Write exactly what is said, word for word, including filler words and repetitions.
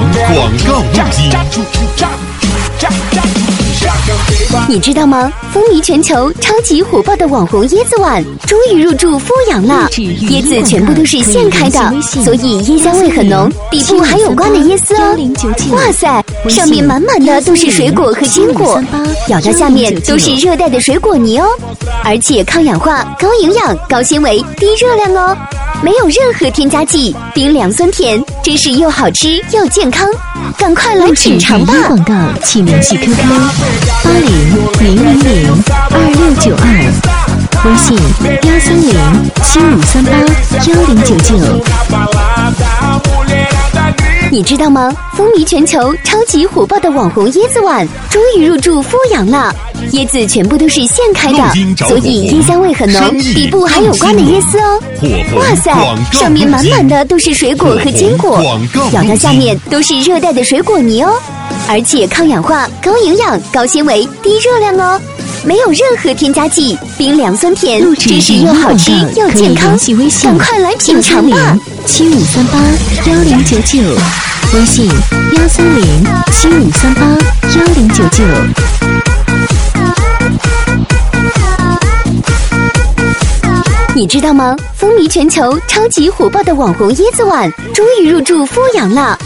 广告录机。 你知道吗？风靡全球、超级火爆的网红椰子碗终于入驻富阳了。椰子全部都是现开的，所以椰香味很浓，底部还有刮的椰丝哦。哇塞，上面满满的都是水果和坚果，咬到下面都是热带的水果泥哦。而且抗氧化、高营养、高纤维、低热量哦，没有任何添加剂，冰凉酸甜，真是又好吃又健康。赶快来品尝吧！ 广告请联系 Q Q 八零零零零二六九二，微信幺三零七五三八幺零九九。 你知道吗？风靡全球、超级火爆的网红椰子碗终于入驻富阳了。椰子全部都是现开的，所以椰香味很浓，底部还有刮的椰丝哦。哇塞，上面满满的都是水果和坚果，咬到下面都是热带的水果泥哦。而且抗氧化、高营养、高纤维、低热量哦，没有任何添加剂，冰凉酸甜，真是又好吃又健康。赶快来品尝吧！ 七五三八幺零九九，微信幺三零七五三八幺零九九。 你知道吗？风靡全球、超级火爆的网红椰子碗终于入驻富阳了。